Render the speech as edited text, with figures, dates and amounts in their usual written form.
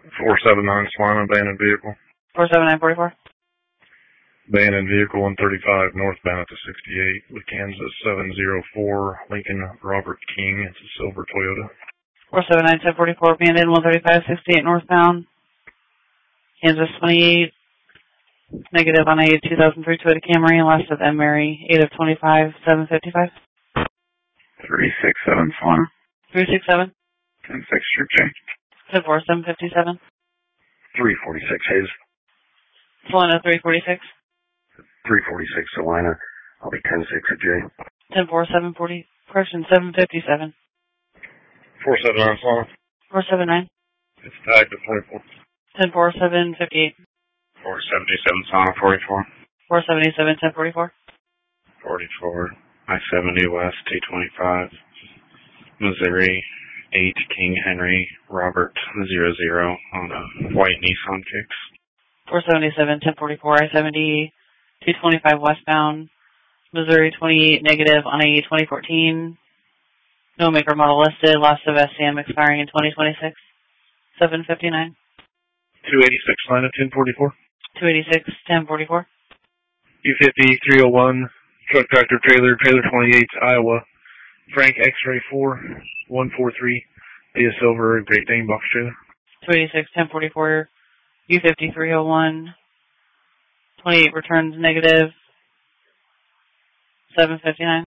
479 Slime, abandoned vehicle. 47944. Abandoned vehicle 135 northbound at the 68 with Kansas 704 Lincoln Robert King. It's a silver Toyota. 479-1044, abandoned 135-68 northbound. Kansas 28, negative on a 2003 Toyota Camry, and last of M. Mary, 8 of 25, 755. 367 Slime. 367. 10-6 Troop J. 10-4, 757. 346 Hayes. Salina 346. 346 Salina. I'll be 10-6 at J. 10-4, 740. Correction, 757. 479 Slime. 479. It's tagged at 24. 10-4, 758. 477 Slime 44. 477, 1044. 44. I-70 West 225. Missouri 8 King Henry Robert 00 on a white Nissan Kicks. 477, 1044, I-70, 225 westbound, Missouri 28, negative on a 2014. No maker model listed, loss of SCM expiring in 2026. 759. 286 line of 1044. 286, 1044. U50 301 truck tractor trailer 28 Iowa. Frank X-ray 4 143. Dia Silver Great Dane box trailer. 286, 1044. U50 301. 28 returns negative. 759.